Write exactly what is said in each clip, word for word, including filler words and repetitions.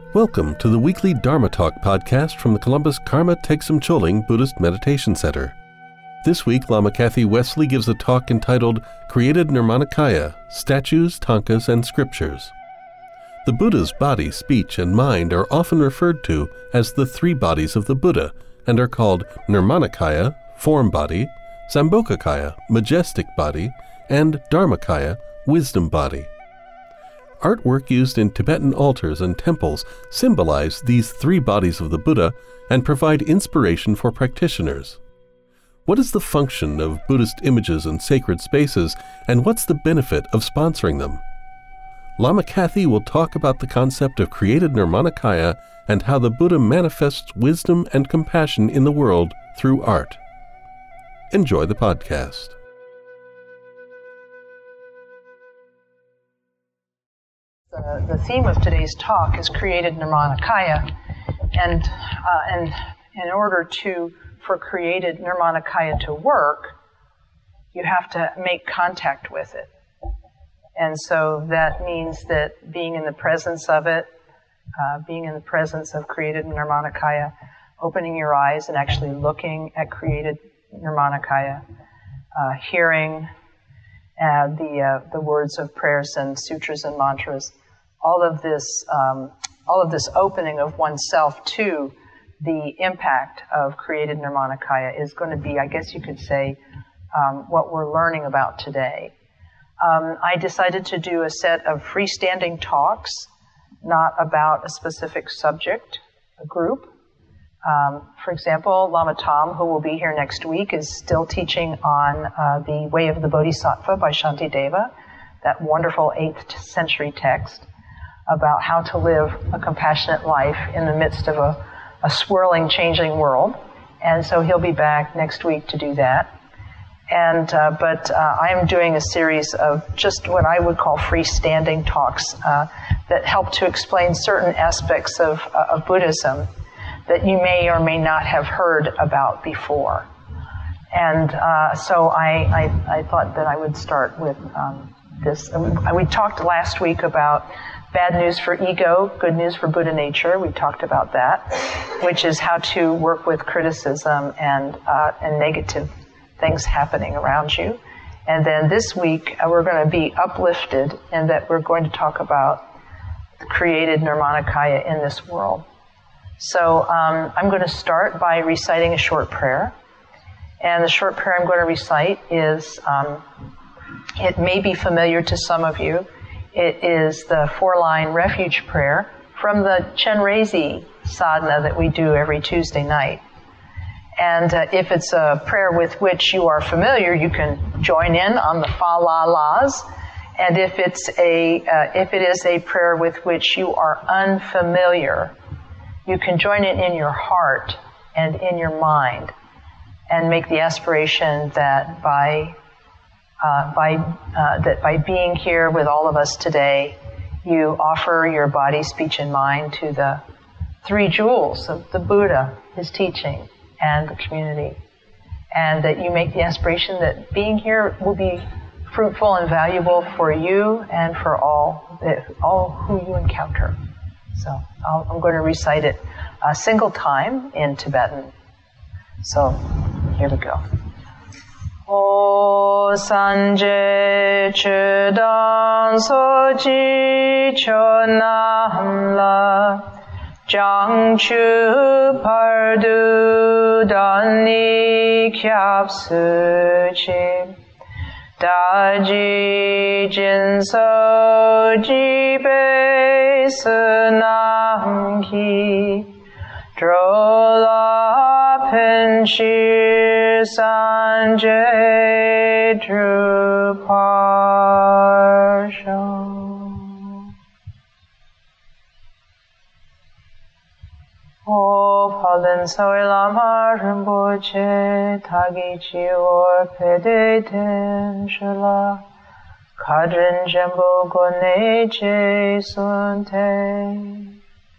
Welcome to the weekly Dharma Talk podcast from the Columbus Karma Thegsum Choling Buddhist Meditation Center. This week, Lama Kathy Wesley gives a talk entitled Created Nirmanakaya, Statues, Tankas, and Scriptures. The Buddha's body, speech, and mind are often referred to as the three bodies of the Buddha and are called Nirmanakaya, form body, Sambhogakaya, majestic body, and Dharmakaya, wisdom body. Artwork used in Tibetan altars and temples symbolize these three bodies of the Buddha and provide inspiration for practitioners. What is the function of Buddhist images in sacred spaces, and what's the benefit of sponsoring them? Lama Kathy will talk about the concept of created Nirmanakaya and how the Buddha manifests wisdom and compassion in the world through art. Enjoy the podcast. The, the theme of today's talk is created Nirmanakaya, and uh, and in order to for created Nirmanakaya to work, you have to make contact with it, and so that means that being in the presence of it, uh, being in the presence of created Nirmanakaya, opening your eyes and actually looking at created Nirmanakaya, uh, hearing uh, the uh, the words of prayers and sutras and mantras. All of this, um, all of this opening of oneself to the impact of created Nirmanakaya is going to be, I guess you could say, um, what we're learning about today. Um, I decided to do a set of freestanding talks, not about a specific subject, a group. Um, for example, Lama Tom, who will be here next week, is still teaching on uh, the Way of the Bodhisattva by Shantideva, that wonderful eighth century text about how to live a compassionate life in the midst of a, a swirling, changing world. And so he'll be back next week to do that. And uh, but uh, I am doing a series of just what I would call freestanding talks uh, that help to explain certain aspects of, uh, of Buddhism that you may or may not have heard about before. And uh, so I, I, I thought that I would start with um, this. We talked last week about bad news for ego, good news for Buddha nature. We talked about that, which is how to work with criticism and uh, and negative things happening around you. And then this week, uh, we're going to be uplifted in that we're going to talk about the created Nirmanakaya in this world. So um, I'm going to start by reciting a short prayer. And the short prayer I'm going to recite is, um, it may be familiar to some of you. It is the four-line refuge prayer from the Chenrezig sadhana that we do every Tuesday night. And uh, if it's a prayer with which you are familiar, you can join in on the fa-la-las. And if it's a uh, if it is a prayer with which you are unfamiliar, you can join it in your heart and in your mind and make the aspiration that by Uh, by uh, that by being here with all of us today, you offer your body, speech, and mind to the three jewels of the Buddha, his teaching, and the community. And that you make the aspiration that being here will be fruitful and valuable for you and for all, all who you encounter. So I'll, I'm going to recite it a single time in Tibetan. So here we go. O sanje chudan soji chonamla jang chu pardu dani kyap suchi daji jin soji be sunam ki drola penshi Sanjay Druparsha. O Palin Soilama Rinpoche Tagichi or Pede Ten Shala Kadrin Jembo Goneche Sunte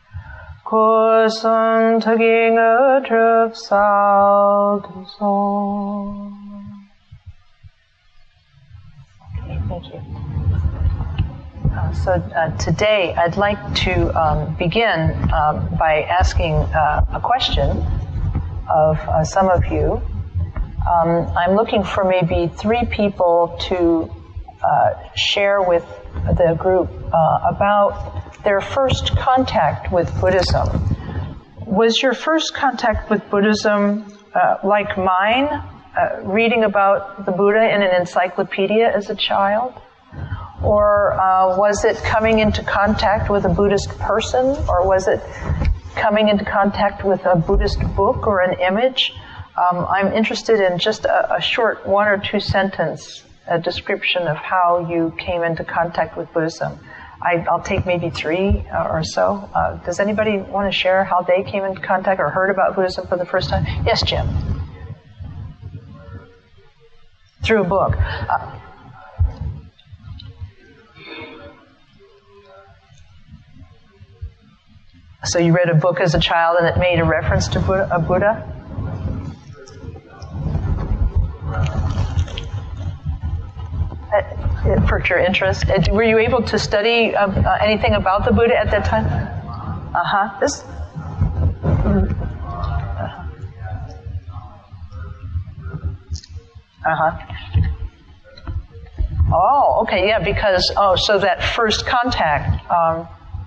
Kusun Taking a Drup Sal to Song. Okay, thank you. Uh, so uh, today I'd like to um, begin um, by asking uh, a question of uh, some of you. Um, I'm looking for maybe three people to uh, share with the group uh, about their first contact with Buddhism. Was your first contact with Buddhism uh, like mine, uh, reading about the Buddha in an encyclopedia as a child? Or uh, was it coming into contact with a Buddhist person? Or was it coming into contact with a Buddhist book or an image? Um, I'm interested in just a, a short one or two sentence a description of how you came into contact with Buddhism. I, I'll take maybe three or so. Uh, does anybody want to share how they came into contact or heard about Buddhism for the first time? Yes, Jim. Through a book. Uh, so you read a book as a child and it made a reference to Buddha, a Buddha? It perked your interest. Were you able to study uh, uh, anything about the Buddha at that time? Uh-huh. This? Uh-huh. Oh, okay, yeah, because, oh, so that first contact, um,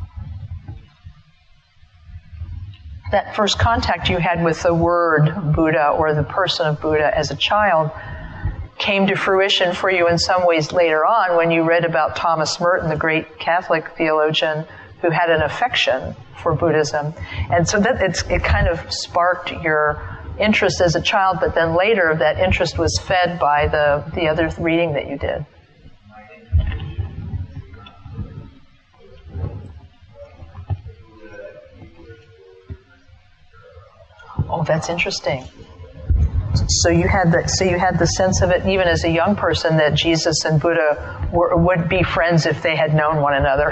that first contact you had with the word Buddha or the person of Buddha as a child came to fruition for you in some ways later on when you read about Thomas Merton, the great Catholic theologian who had an affection for Buddhism. And so that it's, it kind of sparked your interest as a child, but then later that interest was fed by the, the other reading that you did. Oh, that's interesting. So you had the so you had the sense of it even as a young person that Jesus and Buddha were, would be friends if they had known one another.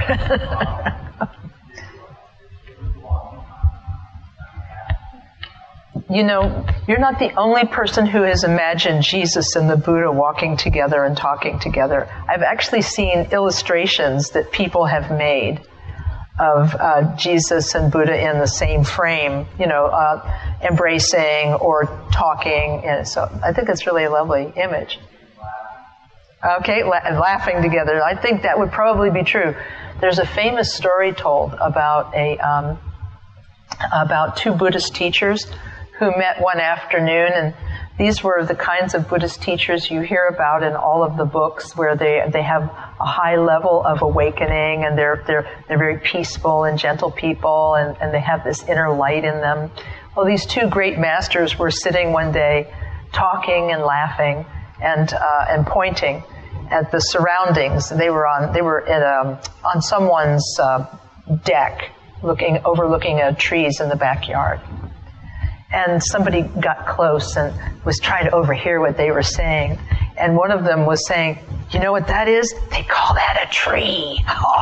You know, you're not the only person who has imagined Jesus and the Buddha walking together and talking together. I've actually seen illustrations that people have made of uh, Jesus and Buddha in the same frame, you know, uh, embracing or talking. And so I think it's really a lovely image. Okay, la- laughing together. I think that would probably be true. There's a famous story told about a um, about two Buddhist teachers who met one afternoon, and these were the kinds of Buddhist teachers you hear about in all of the books, where they they have a high level of awakening, and they're they're they're very peaceful and gentle people, and, and they have this inner light in them. Well, these two great masters were sitting one day, talking and laughing, and uh, and pointing at the surroundings. They were on they were at um, on someone's uh, deck, looking overlooking uh, trees in the backyard. And somebody got close and was trying to overhear what they were saying. And one of them was saying, "You know what that is? They call that a tree."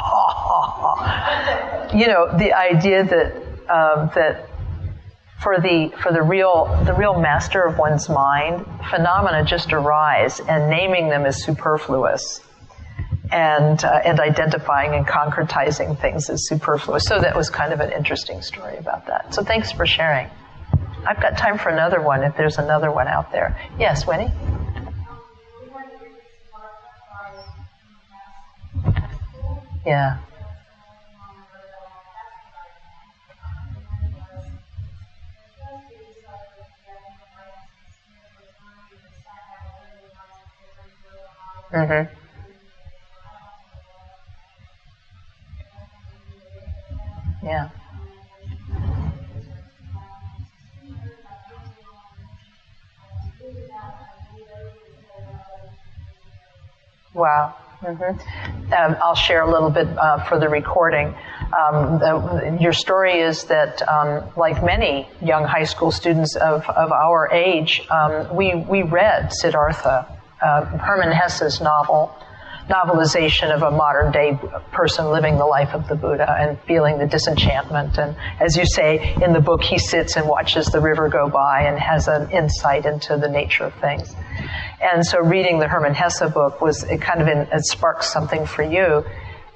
You know, the idea that um, that for the for the real the real master of one's mind, phenomena just arise, and naming them is superfluous, and uh, and identifying and concretizing things is superfluous. So that was kind of an interesting story about that. So thanks for sharing. I've got time for another one if there's another one out there. Yes, Winnie? Yeah. Mm-hmm. Yeah. Wow. Mm-hmm. Um, I'll share a little bit uh, for the recording. Um, the, your story is that, um, like many young high school students of, of our age, um, we we read Siddhartha, uh, Hermann Hesse's novel, novelization of a modern day person living the life of the Buddha and feeling the disenchantment. And as you say in the book, he sits and watches the river go by and has an insight into the nature of things. And so reading the Hermann Hesse book was, it kind of, in, it sparked something for you.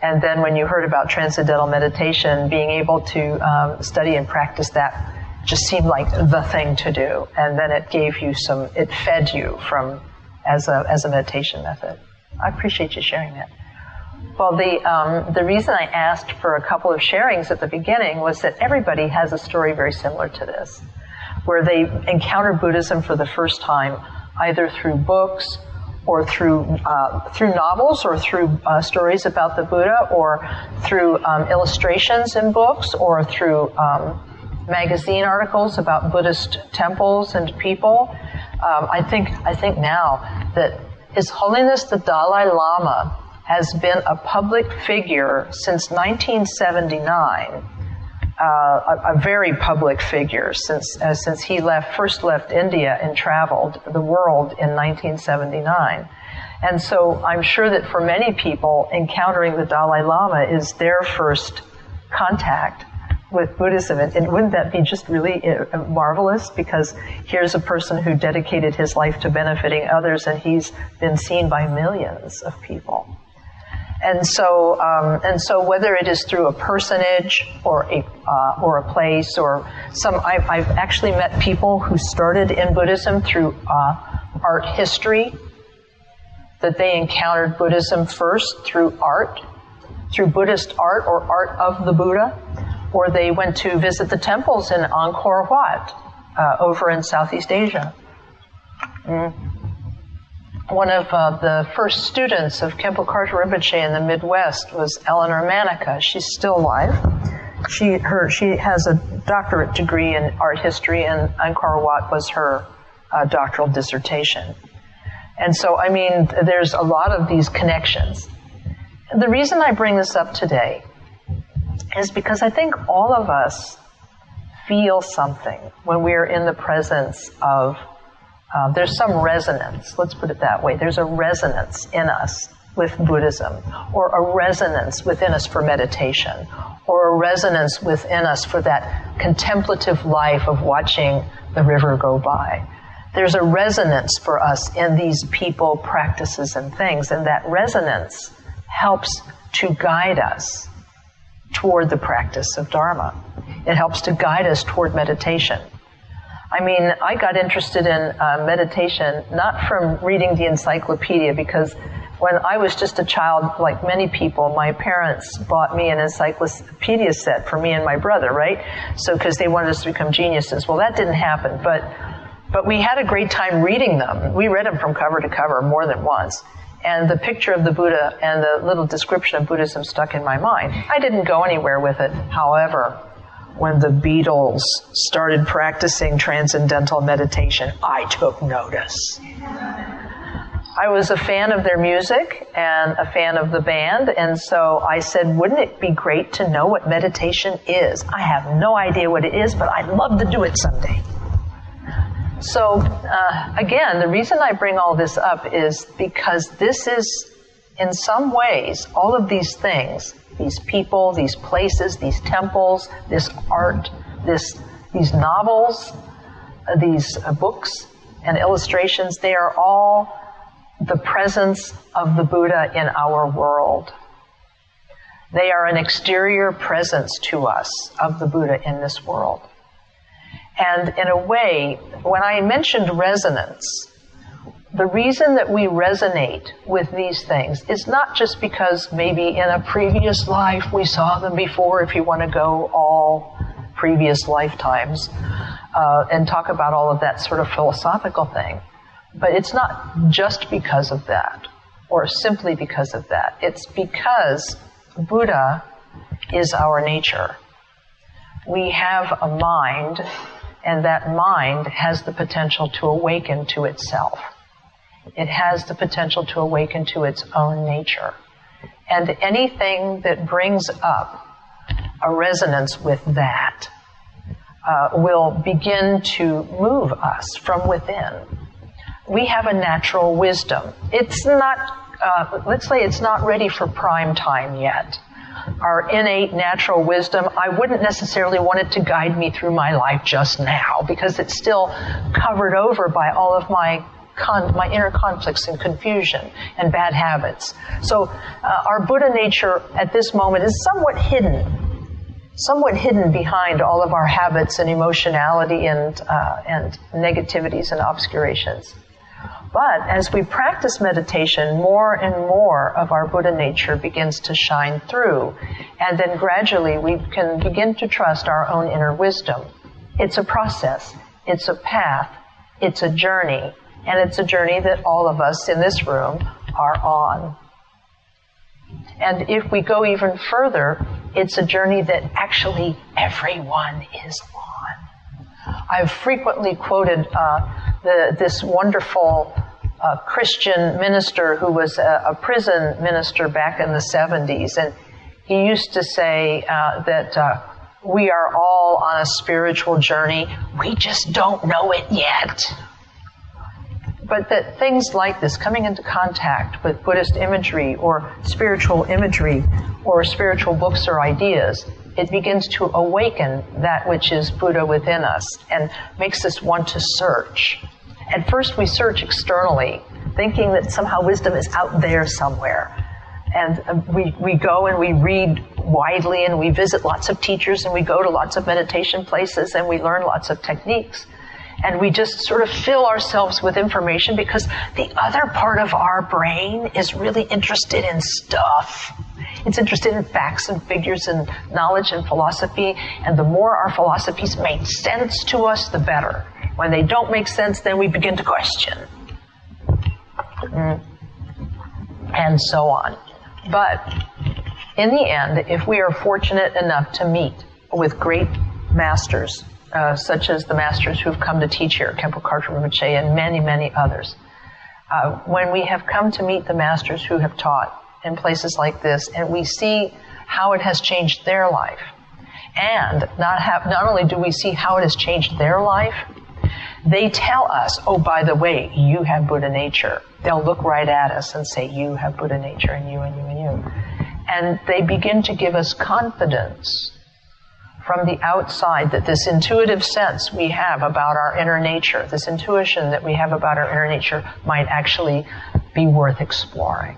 And then when you heard about transcendental meditation, being able to um, study and practice that just seemed like the thing to do. And then it gave you some, it fed you from, as a, as a meditation method. I appreciate you sharing that. Well, the, um, the reason I asked for a couple of sharings at the beginning was that everybody has a story very similar to this, where they encountered Buddhism for the first time, either through books or through uh, through novels, or through uh, stories about the Buddha, or through um, illustrations in books, or through um, magazine articles about Buddhist temples and people. Um, I think I think now that His Holiness the Dalai Lama has been a public figure since nineteen seventy-nine. Uh, a, a very public figure since uh, since he left first left India and traveled the world in nineteen seventy-nine. And so I'm sure that for many people, encountering the Dalai Lama is their first contact with Buddhism. And, and wouldn't that be just really uh, marvelous? Because here's a person who dedicated his life to benefiting others, and he's been seen by millions of people. And so, um, and so, whether it is through a personage or a uh, or a place or some, I've, I've actually met people who started in Buddhism through uh, art history. That they encountered Buddhism first through art, through Buddhist art or art of the Buddha, or they went to visit the temples in Angkor Wat uh, over in Southeast Asia. Mm. One of uh, the first students of Khenpo Karthar Rinpoche in the Midwest was Eleanor Manica. She's still alive. She her she has a doctorate degree in art history, and Angkor Wat was her uh, doctoral dissertation. And so, I mean, there's a lot of these connections. And the reason I bring this up today is because I think all of us feel something when we're in the presence of Uh, there's some resonance, let's put it that way. There's a resonance in us with Buddhism, or a resonance within us for meditation, or a resonance within us for that contemplative life of watching the river go by. There's a resonance for us in these people, practices, and things, and that resonance helps to guide us toward the practice of Dharma. It helps to guide us toward meditation. I mean, I got interested in uh, meditation not from reading the encyclopedia, because when I was just a child, like many people, my parents bought me an encyclopedia set for me and my brother, right? So, because they wanted us to become geniuses. Well, that didn't happen, but but we had a great time reading them. We read them from cover to cover more than once. And the picture of the Buddha and the little description of Buddhism stuck in my mind. I didn't go anywhere with it. However, when the Beatles started practicing transcendental meditation, I took notice. I was a fan of their music and a fan of the band, and so I said, wouldn't it be great to know what meditation is? I have no idea what it is, but I'd love to do it someday. So, uh, again, the reason I bring all this up is because this is, in some ways, all of these things, these people, these places, these temples, this art, this, these novels, uh, these uh, books and illustrations, they are all the presence of the Buddha in our world. They are an exterior presence to us of the Buddha in this world. And in a way, when I mentioned resonance, the reason that we resonate with these things is not just because maybe in a previous life we saw them before, if you want to go all previous lifetimes uh, and talk about all of that sort of philosophical thing. But it's not just because of that, or simply because of that. It's because Buddha is our nature. We have a mind, and that mind has the potential to awaken to itself. It has the potential to awaken to its own nature. And anything that brings up a resonance with that uh, will begin to move us from within. We have a natural wisdom. It's not, uh, let's say it's not ready for prime time yet. Our innate natural wisdom, I wouldn't necessarily want it to guide me through my life just now, because it's still covered over by all of my con- my inner conflicts and confusion and bad habits. So uh, our Buddha nature at this moment is somewhat hidden, somewhat hidden behind all of our habits and emotionality and uh, and negativities and obscurations. But as we practice meditation, more and more of our Buddha nature begins to shine through, and then gradually we can begin to trust our own inner wisdom. It's a process, it's a path, it's a journey, and it's a journey that all of us in this room are on. And if we go even further, it's a journey that actually everyone is on. I've frequently quoted uh, the, this wonderful uh, Christian minister who was a, a prison minister back in the seventies, and he used to say uh, that uh, we are all on a spiritual journey, we just don't know it yet. But that things like this, coming into contact with Buddhist imagery or spiritual imagery or spiritual books or ideas, it begins to awaken that which is Buddha within us and makes us want to search. At first we search externally, thinking that somehow wisdom is out there somewhere. And we, we go and we read widely and we visit lots of teachers and we go to lots of meditation places and we learn lots of techniques. And we just sort of fill ourselves with information because the other part of our brain is really interested in stuff. It's interested in facts and figures and knowledge and philosophy. And the more our philosophies make sense to us, the better. When they don't make sense, then we begin to question. Mm. And so on. But in the end, if we are fortunate enough to meet with great masters, uh, such as the masters who've come to teach here, Khenpo Karthar Rinpoche and many, many others, uh, when we have come to meet the masters who have taught in places like this, and we see how it has changed their life, and not have, not only do we see how it has changed their life, they tell us, oh, by the way, you have Buddha nature. They'll look right at us and say, you have Buddha nature, and you, and you, and you. And they begin to give us confidence from the outside that this intuitive sense we have about our inner nature, this intuition that we have about our inner nature might actually be worth exploring.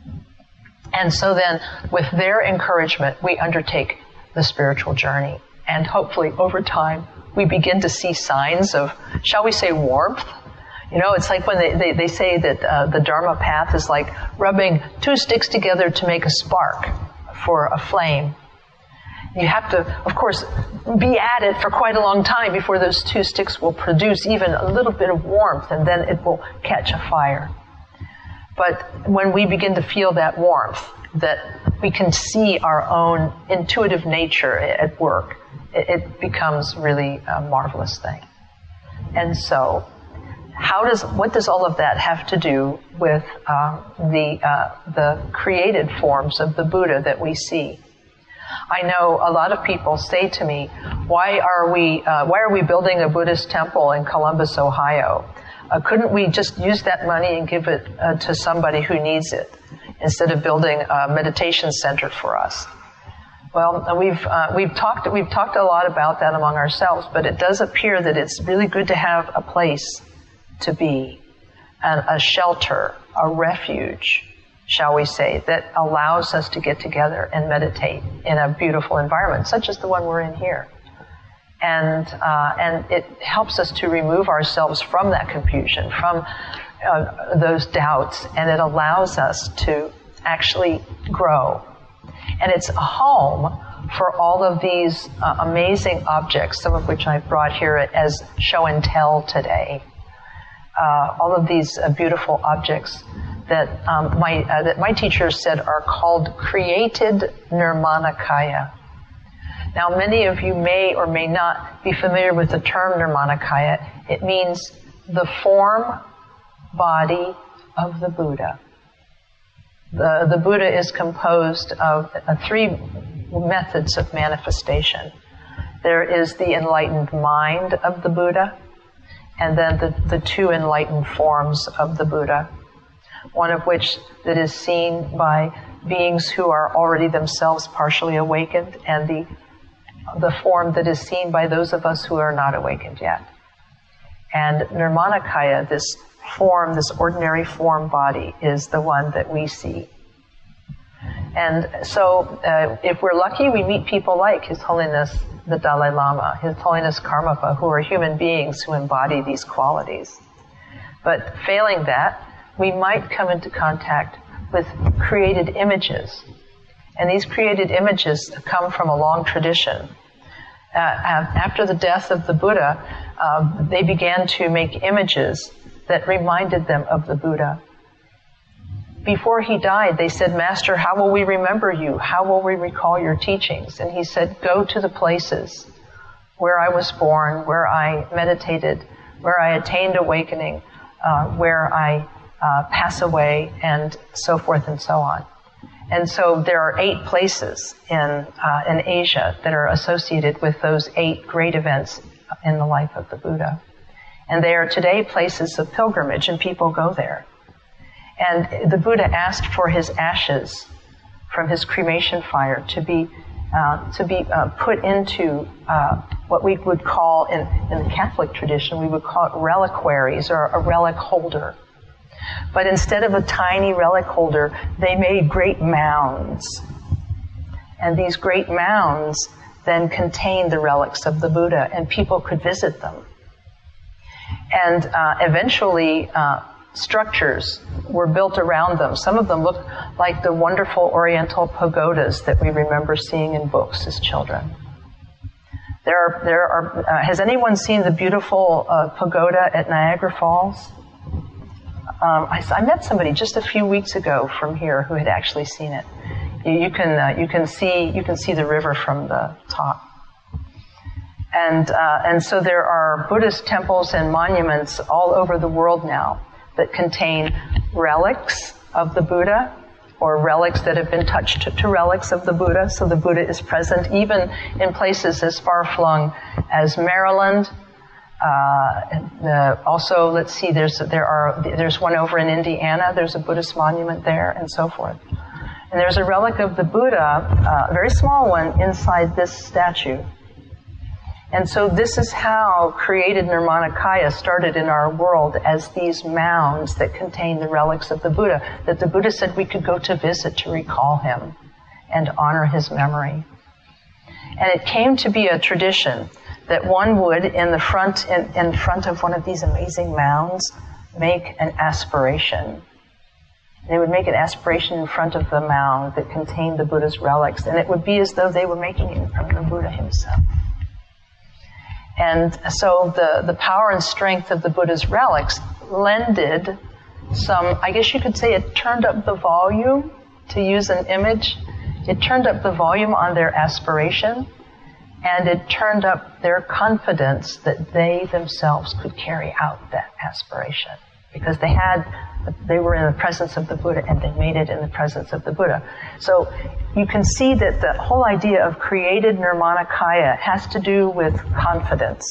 And so then, with their encouragement, we undertake the spiritual journey. And hopefully, over time, we begin to see signs of, shall we say, warmth. You know, it's like when they, they, they say that uh, the Dharma path is like rubbing two sticks together to make a spark for a flame. You have to, of course, be at it for quite a long time before those two sticks will produce even a little bit of warmth, and then it will catch a fire. But when we begin to feel that warmth, that we can see our own intuitive nature at work, it becomes really a marvelous thing. And so, how does what does all of that have to do with uh, the uh, the created forms of the Buddha that we see? I know a lot of people say to me, "Why are we uh, why are we building a Buddhist temple in Columbus, Ohio? Uh, couldn't we just use that money and give it uh, to somebody who needs it instead of building a meditation center for us?" Well, we've uh, we've talked we've talked a lot about that among ourselves, but it does appear that it's really good to have a place to be, and a shelter, a refuge, shall we say, that allows us to get together and meditate in a beautiful environment, such as the one we're in here. And uh, and it helps us to remove ourselves from that confusion, from uh, those doubts, and it allows us to actually grow. And it's a home for all of these uh, amazing objects, some of which I've brought here as show and tell today. Uh, all of these uh, beautiful objects that um, my uh, that my teachers said are called created Nirmanakaya. Now, many of you may or may not be familiar with the term Nirmanakaya. It means the form, body of the Buddha. The, the Buddha is composed of uh, three methods of manifestation. There is the enlightened mind of the Buddha, and then the, the two enlightened forms of the Buddha, one of which that is seen by beings who are already themselves partially awakened, and the, the form that is seen by those of us who are not awakened yet. And Nirmanakaya, this form, this ordinary form body, is the one that we see. And so uh, if we're lucky, we meet people like His Holiness the Dalai Lama, His Holiness Karmapa, who are human beings who embody these qualities. But failing that, we might come into contact with created images. And these created images come from a long tradition. Uh, after the death of the Buddha, um, they began to make images that reminded them of the Buddha. Before he died, they said, "Master, how will we remember you? How will we recall your teachings?" And he said, "Go to the places where I was born, where I meditated, where I attained awakening, uh, where I uh, pass away, and so forth and so on." And so there are eight places in, uh, in Asia that are associated with those eight great events in the life of the Buddha. And they are today places of pilgrimage, and people go there. And the Buddha asked for his ashes from his cremation fire to be uh, to be uh, put into uh, what we would call, in, in the Catholic tradition, we would call it reliquaries, or a relic holder. But instead of a tiny relic holder, they made great mounds. And these great mounds then contained the relics of the Buddha, and people could visit them. And uh, eventually, uh, structures were built around them. Some of them look like the wonderful Oriental pagodas that we remember seeing in books as children. There are, there are. Uh, has anyone seen the beautiful uh, pagoda at Niagara Falls? Um, I, I met somebody just a few weeks ago from here who had actually seen it. You, you can uh, you can see you can see the river from the top. And uh, and so there are Buddhist temples and monuments all over the world now that contain relics of the Buddha, or relics that have been touched to, to relics of the Buddha. So the Buddha is present even in places as far-flung as Maryland. Uh, the, also, let's see, there's there are there's one over in Indiana. There's a Buddhist monument there, and so forth. And there's a relic of the Buddha, uh, a very small one, inside this statue. And so this is how created Nirmanakaya started in our world, as these mounds that contain the relics of the Buddha, that the Buddha said we could go to visit to recall him and honor his memory. And it came to be a tradition that one would, in the front, in, in front of one of these amazing mounds, make an aspiration. They would make an aspiration in front of the mound that contained the Buddha's relics, and it would be as though they were making it in front of the Buddha himself. And so the, the power and strength of the Buddha's relics lended some, I guess you could say it turned up the volume, to use an image. It turned up the volume on their aspiration, and it turned up their confidence that they themselves could carry out that aspiration. Because they had, they were in the presence of the Buddha, and they made it in the presence of the Buddha. So you can see that the whole idea of created Nirmanakaya has to do with confidence.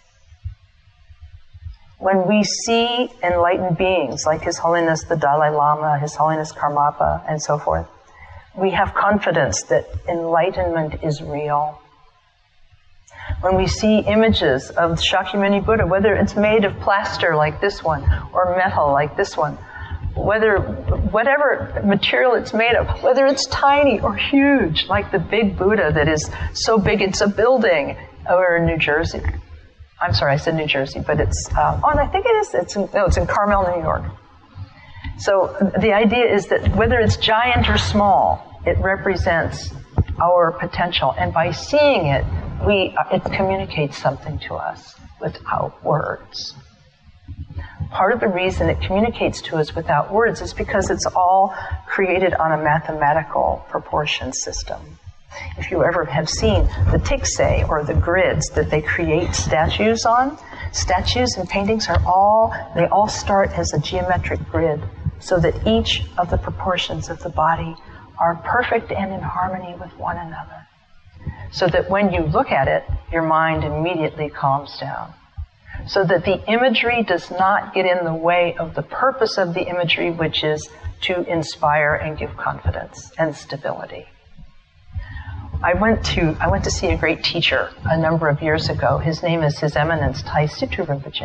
When we see enlightened beings like His Holiness the Dalai Lama, His Holiness Karmapa, and so forth, we have confidence that enlightenment is real. When we see images of Shakyamuni Buddha, whether it's made of plaster like this one, or metal like this one, whether whatever material it's made of, whether it's tiny or huge, like the big Buddha that is so big it's a building over in New Jersey. I'm sorry, I said New Jersey, but it's, uh, oh, and I think it is, it's in, no, it's in Carmel, New York. So the idea is that whether it's giant or small, it represents our potential. And by seeing it, we it communicates something to us without words. Part of the reason it communicates to us without words is because it's all created on a mathematical proportion system. If you ever have seen the tiksei, or the grids that they create statues on, statues and paintings are all, they all start as a geometric grid, so that each of the proportions of the body are perfect and in harmony with one another. So that when you look at it, your mind immediately calms down. So that the imagery does not get in the way of the purpose of the imagery, which is to inspire and give confidence and stability. I went to I went to see a great teacher a number of years ago. His name is His Eminence Tai Situ Rinpoche,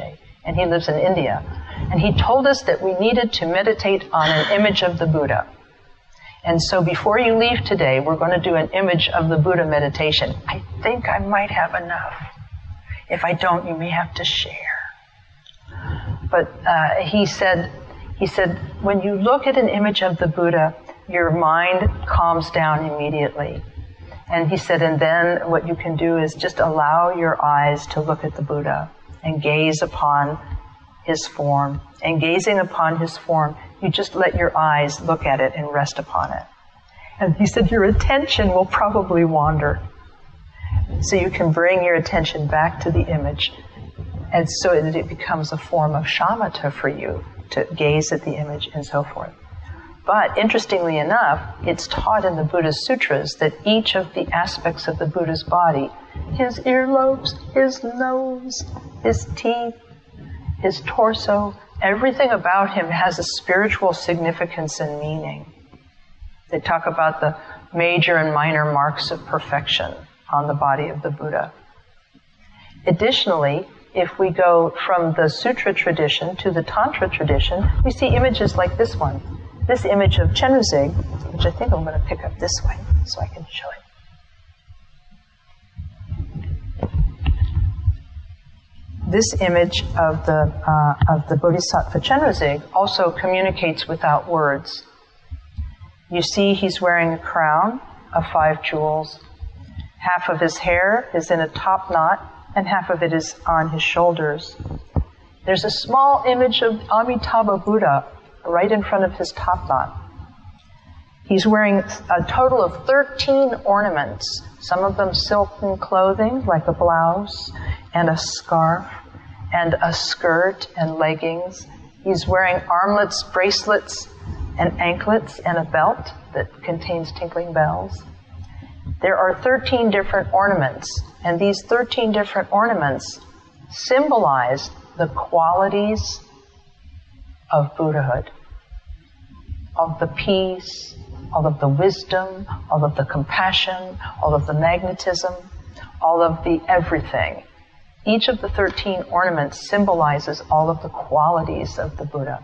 and he lives in India. And he told us that we needed to meditate on an image of the Buddha. And so before you leave today, we're going to do an image of the Buddha meditation. I think I might have enough. If I don't, you may have to share. But uh, he said, he said, when you look at an image of the Buddha, your mind calms down immediately. And he said, and then what you can do is just allow your eyes to look at the Buddha and gaze upon his form. And gazing upon his form, you just let your eyes look at it and rest upon it. And he said, your attention will probably wander. So you can bring your attention back to the image. And so that it becomes a form of shamatha for you to gaze at the image and so forth. But interestingly enough, it's taught in the Buddha's sutras that each of the aspects of the Buddha's body, his earlobes, his nose, his teeth, his torso, everything about him has a spiritual significance and meaning. They talk about the major and minor marks of perfection on the body of the Buddha. Additionally, if we go from the sutra tradition to the tantra tradition, we see images like this one. This image of Chenrezig, which I think I'm going to pick up this way so I can show it. This image of the uh, of the Bodhisattva Chenrezig also communicates without words. You see he's wearing a crown of five jewels. Half of his hair is in a top knot, and half of it is on his shoulders. There's a small image of Amitabha Buddha right in front of his top knot. He's wearing a total of thirteen ornaments, some of them silken clothing, like a blouse, and a scarf, and a skirt and leggings. He's wearing armlets, bracelets, and anklets, and a belt that contains tinkling bells. There are thirteen different ornaments, and these thirteen different ornaments symbolize the qualities of Buddhahood, of the peace, all of the wisdom, all of the compassion, all of the magnetism, all of the everything. Each of the thirteen ornaments symbolizes all of the qualities of the Buddha.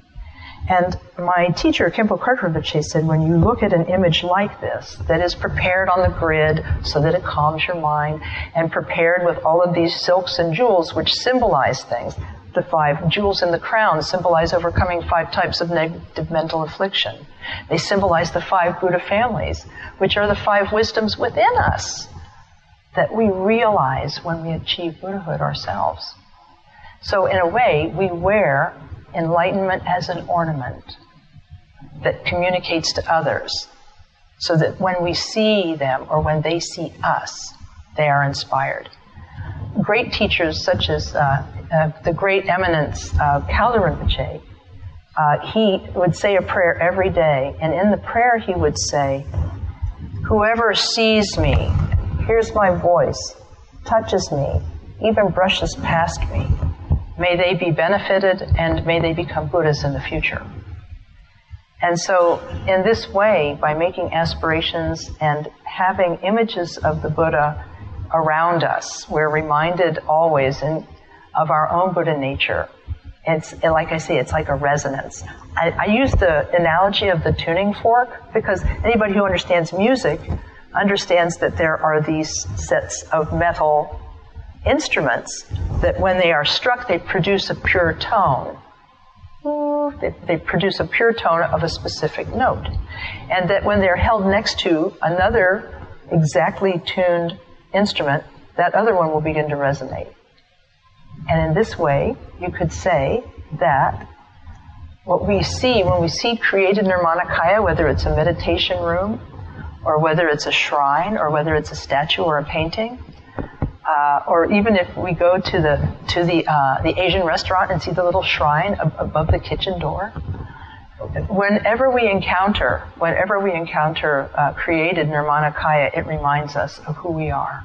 And my teacher, Khenpo Karthar Rinpoche, said when you look at an image like this, that is prepared on the grid so that it calms your mind, and prepared with all of these silks and jewels which symbolize things, the five jewels in the crown symbolize overcoming five types of negative mental affliction. They symbolize the five Buddha families, which are the five wisdoms within us that we realize when we achieve Buddhahood ourselves. So in a way, we wear enlightenment as an ornament that communicates to others, so that when we see them or when they see us, they are inspired. Great teachers such as uh, uh, the great eminence uh, Khaldo Rinpoche, uh, he would say a prayer every day, and in the prayer he would say, whoever sees me, hears my voice, touches me, even brushes past me, may they be benefited and may they become Buddhas in the future. And so in this way, by making aspirations and having images of the Buddha around us, we're reminded always in, of our own Buddha nature. It's like I say, it's like a resonance. I, I use the analogy of the tuning fork because anybody who understands music understands that there are these sets of metal instruments that when they are struck, they produce a pure tone. They, they produce a pure tone of a specific note. And that when they're held next to another exactly tuned instrument, that other one will begin to resonate. And in this way, you could say that what we see when we see created Nirmanakaya, whether it's a meditation room, or whether it's a shrine, or whether it's a statue or a painting, uh, or even if we go to the to the uh, the Asian restaurant and see the little shrine ab- above the kitchen door, whenever we encounter, whenever we encounter uh, created Nirmanakaya, it reminds us of who we are.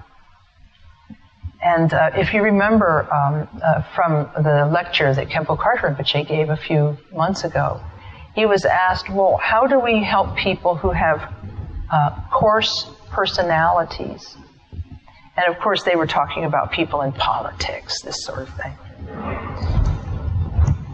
And uh, if you remember um, uh, from the lecture that Khenpo Karthar Rinpoche gave a few months ago, he was asked, well, how do we help people who have uh, coarse personalities? And of course, they were talking about people in politics, this sort of thing.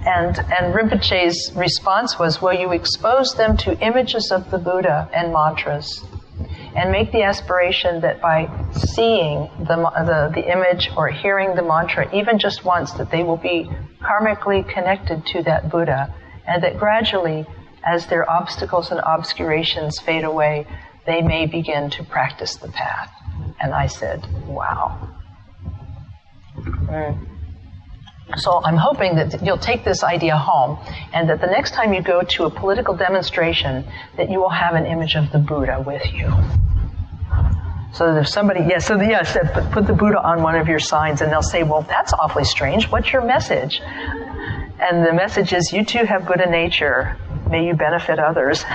and, and Rinpoche's response was, well, you expose them to images of the Buddha and mantras, and make the aspiration that by seeing the, the, the image or hearing the mantra, even just once, that they will be karmically connected to that Buddha, and that gradually, as their obstacles and obscurations fade away, they may begin to practice the path. And I said, wow. Mm. So I'm hoping that you'll take this idea home, and that the next time you go to a political demonstration, that you will have an image of the Buddha with you. So that if somebody, yes, yeah, so the, yes, put, put the Buddha on one of your signs, and they'll say, well, that's awfully strange. What's your message? And the message is, you too have Buddha nature. May you benefit others.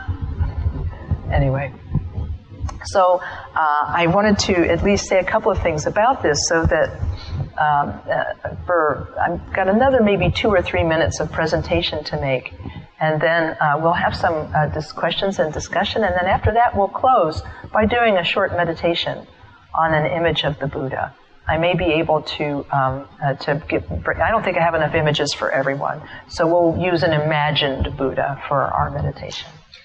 Anyway. So uh, I wanted to at least say a couple of things about this, so that um, uh, for I've got another maybe two or three minutes of presentation to make, and then uh, we'll have some uh, dis- questions and discussion, and then after that we'll close by doing a short meditation on an image of the Buddha. I may be able to um, uh, to give. I don't think I have enough images for everyone, so we'll use an imagined Buddha for our meditation.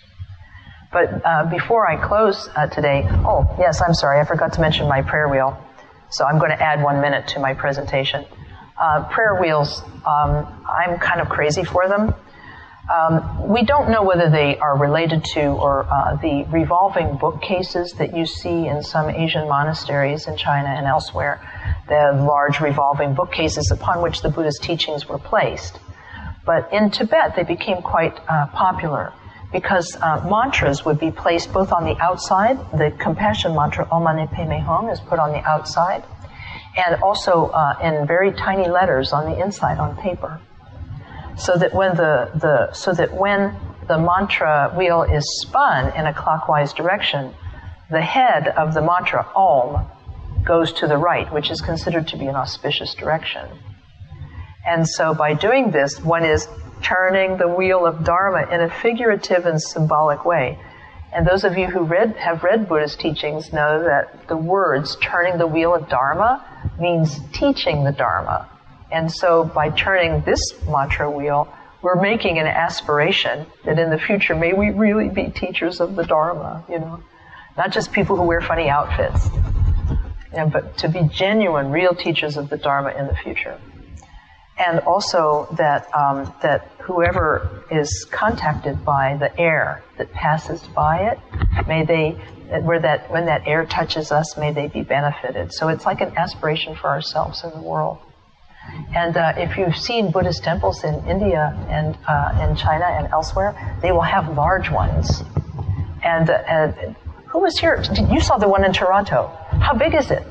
But uh, before I close uh, today, oh, yes, I'm sorry, I forgot to mention my prayer wheel. So I'm going to add one minute to my presentation. Uh, prayer wheels, um, I'm kind of crazy for them. Um, we don't know whether they are related to or uh, the revolving bookcases that you see in some Asian monasteries in China and elsewhere, the large revolving bookcases upon which the Buddha's teachings were placed. But in Tibet, they became quite uh, popular, because uh, mantras would be placed both on the outside. The compassion mantra, Om Mani Padme Hum, is put on the outside, and also uh, in very tiny letters on the inside on paper. So that when the, the so that when the mantra wheel is spun in a clockwise direction, the head of the mantra Om goes to the right, which is considered to be an auspicious direction. And so by doing this, one is turning the wheel of Dharma in a figurative and symbolic way. And those of you who read, have read Buddhist teachings know that the words turning the wheel of Dharma means teaching the Dharma. And so by turning this mantra wheel, we're making an aspiration that in the future, may we really be teachers of the Dharma, you know, not just people who wear funny outfits, you know, but to be genuine, real teachers of the Dharma in the future. And also that um, that whoever is contacted by the air that passes by it, may they, where that when that air touches us, may they be benefited. So it's like an aspiration for ourselves in the world. And uh, if you've seen Buddhist temples in India and uh, in China and elsewhere, they will have large ones. And, uh, and who was here? You saw the one in Toronto. How big is it?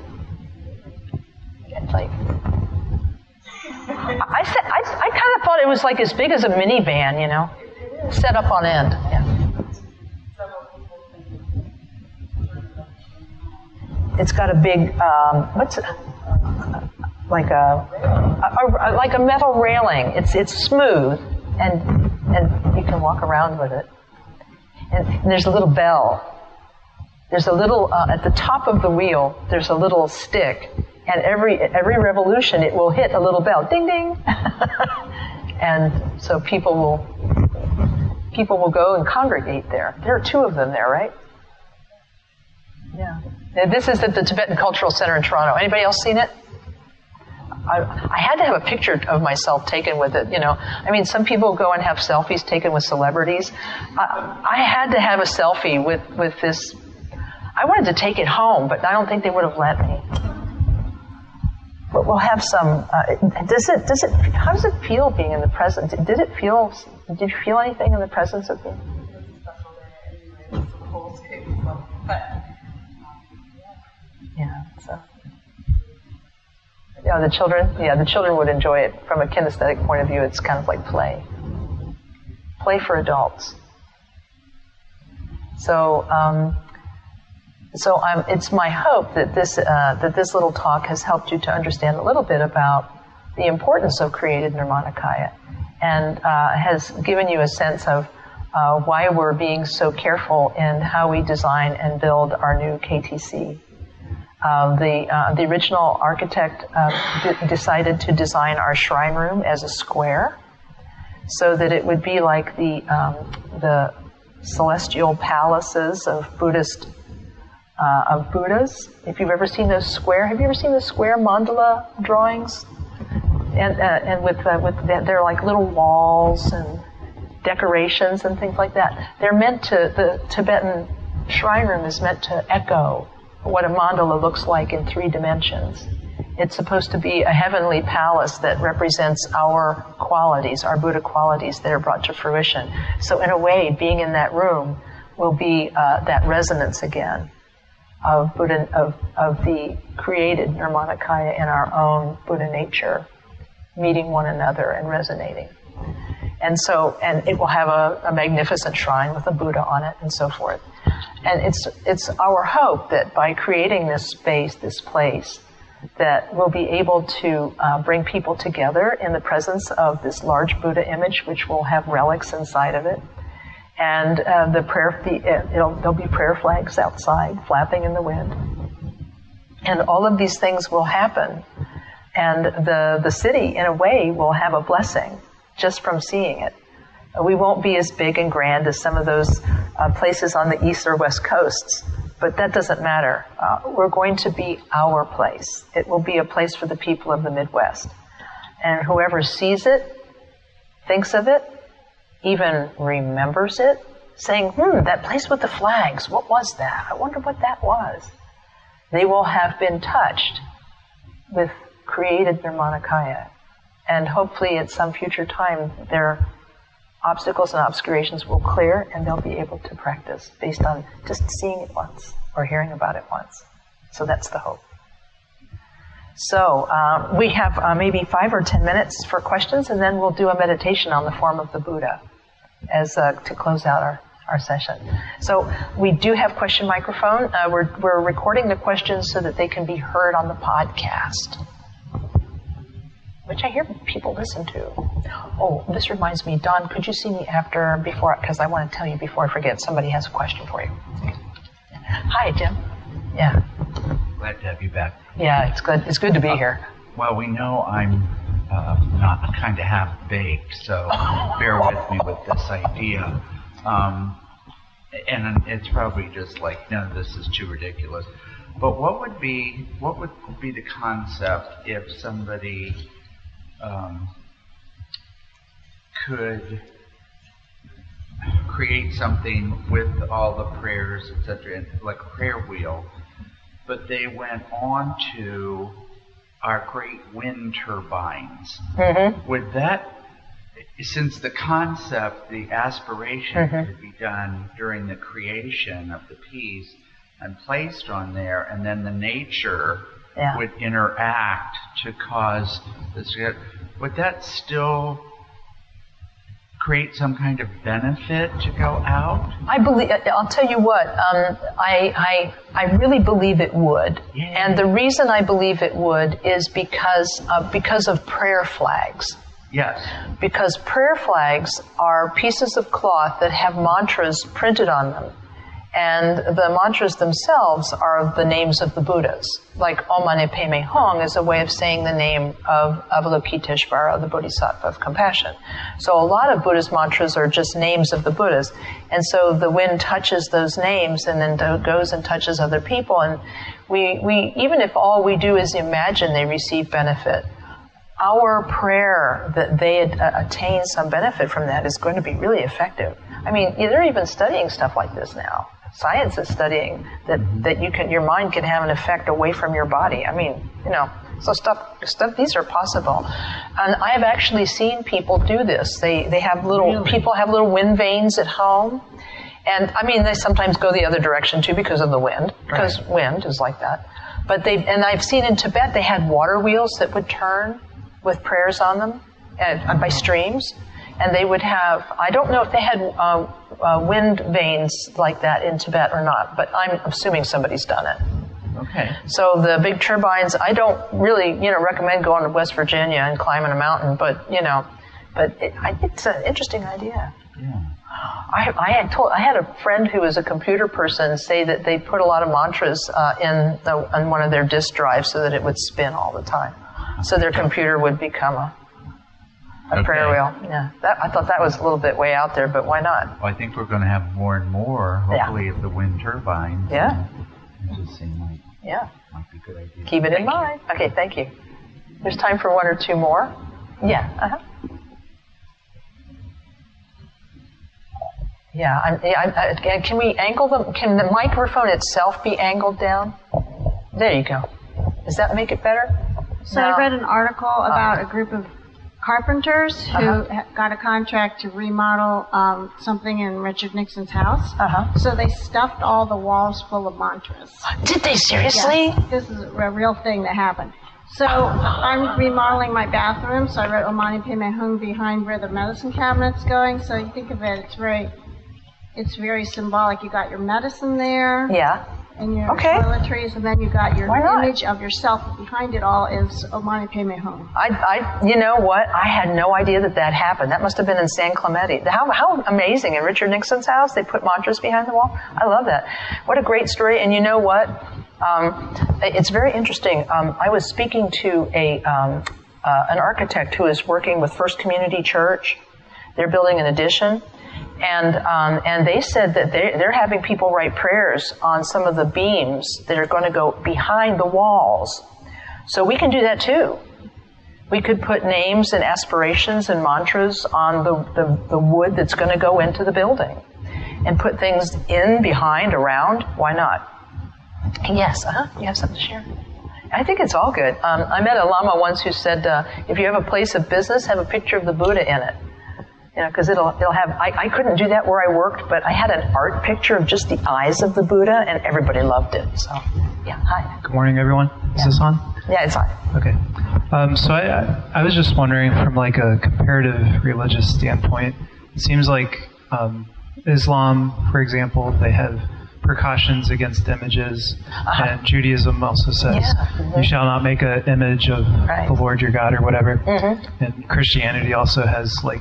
It's like. I said I, I kind of thought it was like as big as a minivan, you know, set up on end. Yeah. It's got a big um, what's it? like a, a, a like a metal railing. It's it's smooth, and and you can walk around with it. And, and there's a little bell. There's a little uh, at the top of the wheel. There's a little stick. And every every revolution, it will hit a little bell, ding ding, and so people will people will go and congregate there. There are two of them there, right? Yeah. This is at the Tibetan Cultural Center in Toronto. Anybody else seen it? I, I had to have a picture of myself taken with it. You know, I mean, some people go and have selfies taken with celebrities. I, I had to have a selfie with with this. I wanted to take it home, but I don't think they would have let me. But we'll have some. Uh, does it? Does it? How does it feel being in the presence? Did it feel? Did you feel anything in the presence of being? Yeah. So. Yeah, the children. Yeah, the children would enjoy it from a kinesthetic point of view. It's kind of like play. Play for adults. So. Um, So um, it's my hope that this uh, that this little talk has helped you to understand a little bit about the importance of created Nirmanakaya, and uh, has given you a sense of uh, why we're being so careful in how we design and build our new K T C. Um, the uh, the original architect uh, d- decided to design our shrine room as a square, so that it would be like the um, the celestial palaces of Buddhist uh, of Buddhas. If you've ever seen those square, have you ever seen the square mandala drawings? And uh, and with uh, with the, they're like little walls and decorations and things like that. They're meant to, the Tibetan shrine room is meant to echo what a mandala looks like in three dimensions. It's supposed to be a heavenly palace that represents our qualities, our Buddha qualities that are brought to fruition. So in a way, being in that room will be uh, that resonance again of Buddha, of, of the created Nirmanakaya in our own Buddha nature, meeting one another and resonating. And so, and it will have a, a magnificent shrine with a Buddha on it and so forth. And it's it's our hope that by creating this space, this place, that we'll be able to uh, bring people together in the presence of this large Buddha image, which will have relics inside of it. And uh, the prayer, the, it'll, there'll be prayer flags outside, flapping in the wind. And all of these things will happen. And the, the city, in a way, will have a blessing just from seeing it. We won't be as big and grand as some of those uh, places on the east or west coasts, but that doesn't matter. Uh, we're going to be our place. It will be a place for the people of the Midwest. And whoever sees it, thinks of it, even remembers it, saying, hmm, that place with the flags, what was that? I wonder what that was. They will have been touched with created Nirmanakaya. And hopefully at some future time, their obstacles and obscurations will clear and they'll be able to practice based on just seeing it once or hearing about it once. So that's the hope. So uh, we have uh, maybe five or ten minutes for questions, and then we'll do a meditation on the form of the Buddha as uh, to close out our, our session. So we do have question microphone. Uh, we're, we're recording the questions so that they can be heard on the podcast, which I hear people listen to. Oh, this reminds me, Don, could you see me after, before, because I want to tell you before I forget, somebody has a question for you. Hi, Jim. Yeah. Glad to have you back. Yeah, it's good. It's good to be uh, here. Well, we know I'm uh, not kind of half-baked, so bear with me with this idea. Um, and it's probably just like, no, this is too ridiculous. But what would be, what would be the concept if somebody Um, could create something with all the prayers, et cetera, like a prayer wheel, but they went on to our great wind turbines? Mm-hmm. Would that, since the concept, the aspiration mm-hmm. could be done during the creation of the piece and placed on there, and then the nature Yeah. would interact to cause this, would that still create some kind of benefit to go out? I believe, I'll tell you what, um, I, I, I really believe it would. Yeah. And the reason I believe it would is because, uh, because of prayer flags. Yes. Because prayer flags are pieces of cloth that have mantras printed on them. And the mantras themselves are the names of the Buddhas. Like Om Mani Padme Hung is a way of saying the name of Avalokiteshvara, the Bodhisattva of compassion. So a lot of Buddhist mantras are just names of the Buddhas. And so the wind touches those names and then goes and touches other people. And we, we even if all we do is imagine they receive benefit, our prayer that they attain some benefit from that is going to be really effective. I mean, they're even studying stuff like this now. Science is studying that, that you can, your mind can have an effect away from your body. I mean, you know, so stuff, stuff, these are possible. And I've actually seen people do this. They, they have little, really? people have little wind vanes at home. And I mean, they sometimes go the other direction too because of the wind, because right. wind is like that. But they, and I've seen in Tibet, they had water wheels that would turn with prayers on them uh, by streams. And they would have, I don't know if they had uh, uh, wind vanes like that in Tibet or not, but I'm assuming somebody's done it. Okay. So the big turbines, I don't really, you know, recommend going to West Virginia and climbing a mountain, but, you know, but it, I, it's an interesting idea. Yeah. I, I had told, I had a friend who was a computer person say that they put a lot of mantras uh, in, the, in one of their disk drives so that it would spin all the time. So their computer would become a A Okay. prayer wheel, yeah. That, I thought that was a little bit way out there, but why not? Well, I think we're going to have more and more, hopefully, of the wind turbines. Yeah. It just seemed like Yeah. might be a good idea. Keep it in Thank you. mind. Okay, thank you. There's time for one or two more. Yeah. Uh-huh. Yeah. I'm, yeah I, I, can we angle them? Can the microphone itself be angled down? There you go. Does that make it better? So No. I read an article about Uh-huh. a group of carpenters who Uh-huh. ha- got a contract to remodel um, something in Richard Nixon's house. Uh-huh. So they stuffed all the walls full of mantras. Did they seriously? Yes, this is a real thing that happened. So I'm remodeling my bathroom, so I wrote Omani Peme Hung behind where the medicine cabinet's going. So you think of it, it's very, it's very symbolic. You got your medicine there. Yeah. And your Okay. toiletries, and then you got your Why not? image of yourself. Behind it all is Omani Peme Hung. I, I, you know what? I had no idea that that happened. That must have been in San Clemente. How, how amazing! In Richard Nixon's house, they put mantras behind the wall. I love that. What a great story! And you know what? Um, it's very interesting. Um, I was speaking to a um, uh, an architect who is working with First Community Church. They're building an addition. And um, and they said that they they're having people write prayers on some of the beams that are going to go behind the walls. So we can do that too. We could put names and aspirations and mantras on the, the, the wood that's going to go into the building, and put things in, behind, around. Why not? Yes. Uh-huh. You have something to share? I think it's all good. Um, I met a lama once who said, uh, if you have a place of business, have a picture of the Buddha in it. You know, because it'll it'll have. I, I couldn't do that where I worked, but I had an art picture of just the eyes of the Buddha, and everybody loved it. So, yeah. Hi. Good morning, everyone. Is Yeah. this on? Yeah, it's on. Okay. Um, so I, I I was just wondering, from like a comparative religious standpoint, it seems like um, Islam, for example, they have precautions against images, Uh-huh. and Judaism also says Yeah. Mhm. you shall not make an image of Right. the Lord your God or whatever. Mhm. And Christianity also has like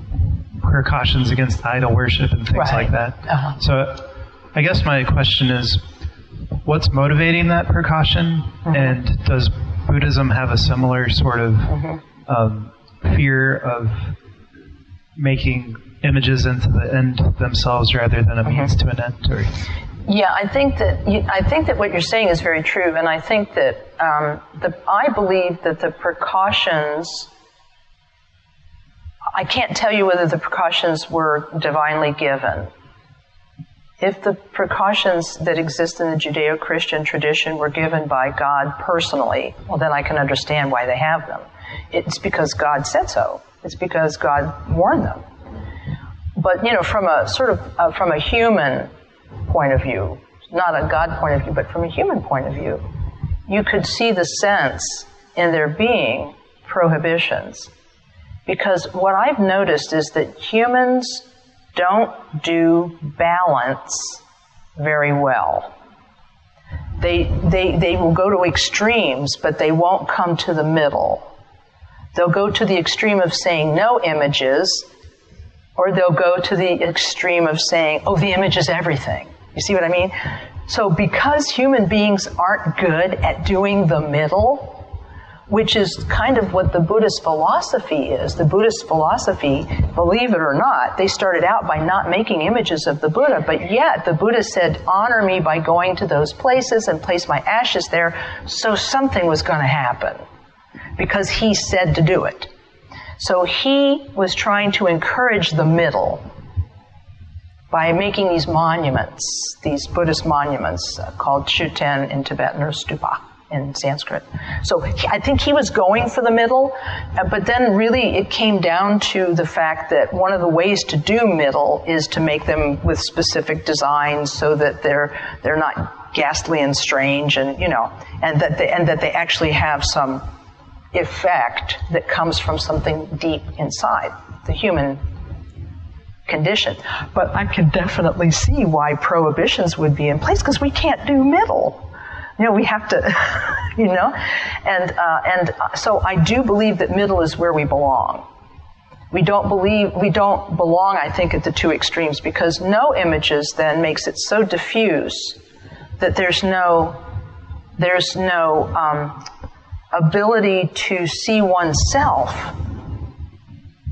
precautions against idol worship and things Right. like that. Uh-huh. So I guess my question is, what's motivating that precaution? Mhm. And does Buddhism have a similar sort of Mhm. um, fear of making images into the end themselves rather than a means to an end? Or Yeah, I think that you, I think that what you're saying is very true, and I think that um, the I believe that the precautions. I can't tell you whether the precautions were divinely given. If the precautions that exist in the Judeo-Christian tradition were given by God personally, well, then I can understand why they have them. It's because God said so. It's because God warned them. But, you know, from a sort of, uh, from a human point of view, not a God point of view, but from a human point of view, you could see the sense in there being prohibitions. Because what I've noticed is that humans don't do balance very well. They, they, they will go to extremes, but they won't come to the middle. They'll go to the extreme of saying no images, or they'll go to the extreme of saying, oh, the image is everything. You see what I mean? So because human beings aren't good at doing the middle, which is kind of what the Buddhist philosophy is. The Buddhist philosophy, believe it or not, they started out by not making images of the Buddha, but yet the Buddha said, honor me by going to those places and place my ashes there, so something was going to happen, because he said to do it. So he was trying to encourage the middle by making these monuments, these Buddhist monuments uh, called Shuten in Tibetan, or stupa in Sanskrit. So he, I think he was going for the middle, uh, but then really it came down to the fact that one of the ways to do middle is to make them with specific designs so that they're they're not ghastly and strange, and you know, and that they, and that they actually have some effect that comes from something deep inside the human condition. But I can definitely see why prohibitions would be in place, because we can't do middle. You know, we have to, you know, and uh, and so I do believe that middle is where we belong. We don't believe we don't belong, I think, at the two extremes, because no images then makes it so diffuse that there's no there's no. Um, ability to see oneself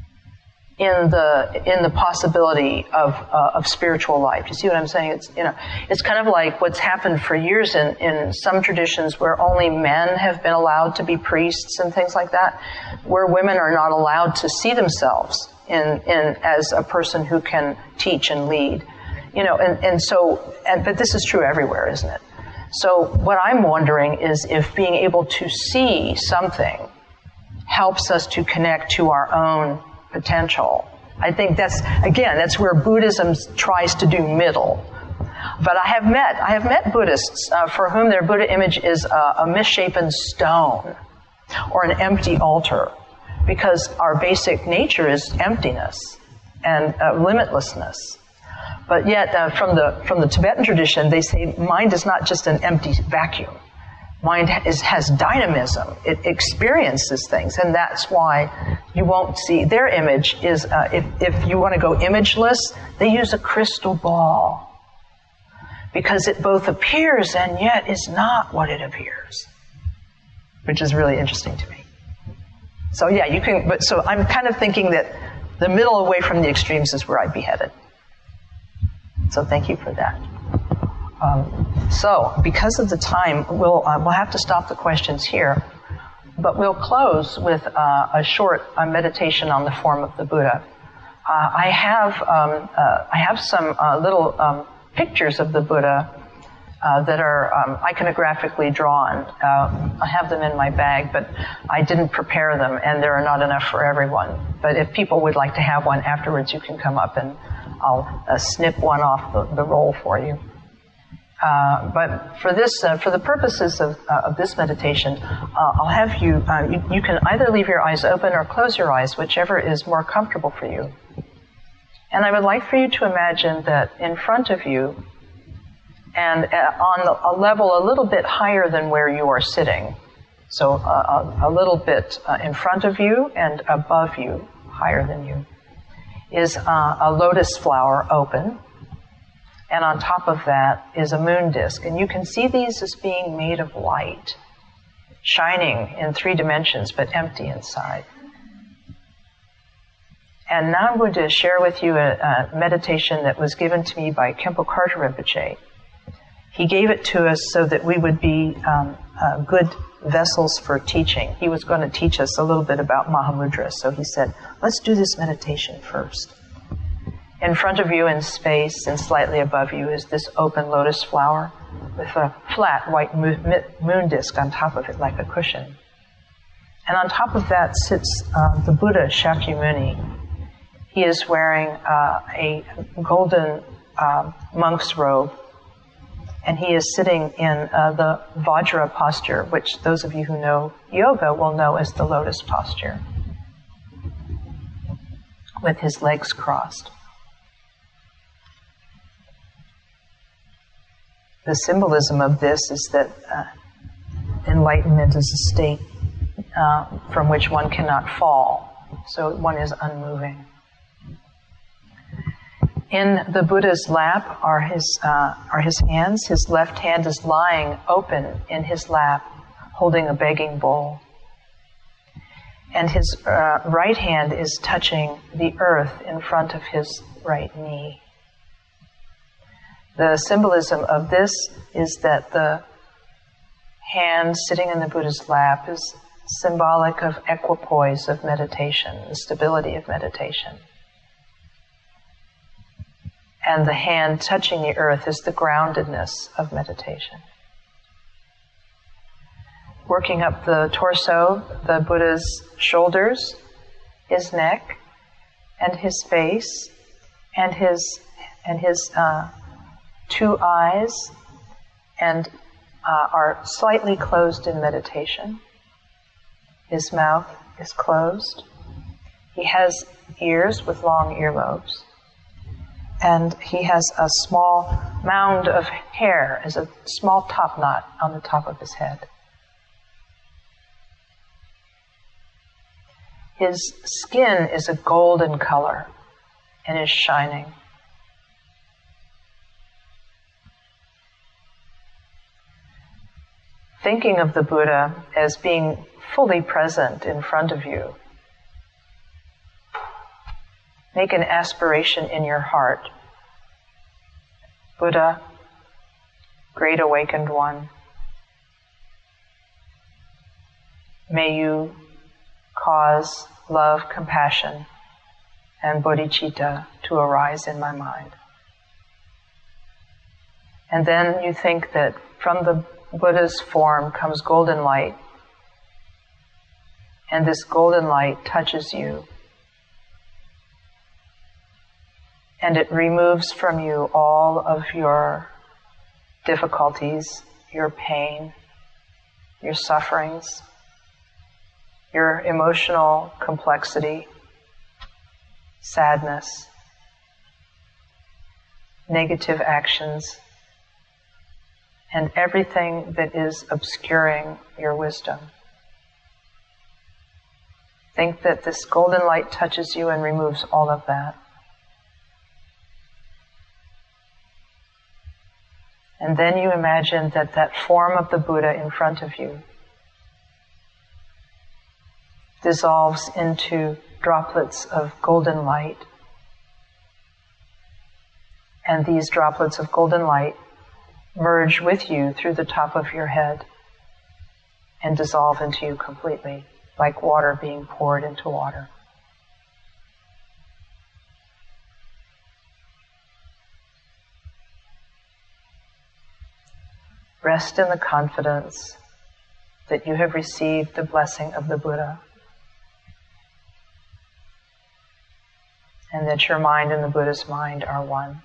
in the in the possibility of uh, of spiritual life. You see what I'm saying? It's you know it's kind of like what's happened for years in, in some traditions where only men have been allowed to be priests and things like that, where women are not allowed to see themselves in in as a person who can teach and lead. You know, and, and so and but this is true everywhere, isn't it? So what I'm wondering is if being able to see something helps us to connect to our own potential. I think that's, again, that's where Buddhism tries to do middle. But I have met, I have met Buddhists uh, for whom their Buddha image is a, a misshapen stone or an empty altar, because our basic nature is emptiness and uh, limitlessness. But yet, uh, from the from the Tibetan tradition, they say mind is not just an empty vacuum. Mind is, has dynamism. It experiences things, and that's why you won't see their image is, uh, if, if you want to go imageless, they use a crystal ball, because it both appears and yet is not what it appears, which is really interesting to me. So yeah, you can, but so I'm kind of thinking that the middle away from the extremes is where I'd be headed. So thank you for that. Um, so, because of the time, we'll uh, we'll have to stop the questions here, but we'll close with uh, a short uh, meditation on the form of the Buddha. Uh, I have um, uh, I have some uh, little um, pictures of the Buddha uh, that are um, iconographically drawn. Uh, I have them in my bag, but I didn't prepare them, and there are not enough for everyone. But if people would like to have one afterwards, you can come up and I'll uh, snip one off the, the roll for you. Uh, but for this, uh, for the purposes of, uh, of this meditation, uh, I'll have you, uh, you, you can either leave your eyes open or close your eyes, whichever is more comfortable for you. And I would like for you to imagine that in front of you, and uh, on the, a level a little bit higher than where you are sitting, so uh, a, a little bit uh, in front of you and above you, higher than you, is uh, a lotus flower open. And on top of that is a moon disk. And you can see these as being made of light, shining in three dimensions, but empty inside. And now I'm going to share with you a, a meditation that was given to me by Khenpo Karthar Rinpoche. He gave it to us so that we would be um, uh, good vessels for teaching. He was going to teach us a little bit about Mahamudra, so he said, let's do this meditation first. In front of you in space and slightly above you is this open lotus flower with a flat white moon disk on top of it like a cushion. And on top of that sits uh, the Buddha Shakyamuni. He is wearing uh, a golden uh, monk's robe, and he is sitting in uh, the Vajra posture, which those of you who know yoga will know as the lotus posture, with his legs crossed. The symbolism of this is that uh, enlightenment is a state uh, from which one cannot fall, so one is unmoving. In the Buddha's lap are his uh, are his hands. His left hand is lying open in his lap, holding a begging bowl. And his uh, right hand is touching the earth in front of his right knee. The symbolism of this is that the hand sitting in the Buddha's lap is symbolic of equipoise of meditation, the stability of meditation. And the hand touching the earth is the groundedness of meditation. Working up the torso, the Buddha's shoulders, his neck, and his face, and his and his uh, two eyes, and uh, are slightly closed in meditation. His mouth is closed. He has ears with long earlobes. And he has a small mound of hair as a small top knot on the top of his head. His skin is a golden color and is shining. Thinking of the Buddha as being fully present in front of you, make an aspiration in your heart. Buddha, Great Awakened One, may you cause love, compassion, and bodhicitta to arise in my mind. And then you think that from the Buddha's form comes golden light, and this golden light touches you, and it removes from you all of your difficulties, your pain, your sufferings, your emotional complexity, sadness, negative actions, and everything that is obscuring your wisdom. Think that this golden light touches you and removes all of that. And then you imagine that that form of the Buddha in front of you dissolves into droplets of golden light. And these droplets of golden light merge with you through the top of your head and dissolve into you completely, like water being poured into water. Rest in the confidence that you have received the blessing of the Buddha, and that your mind and the Buddha's mind are one.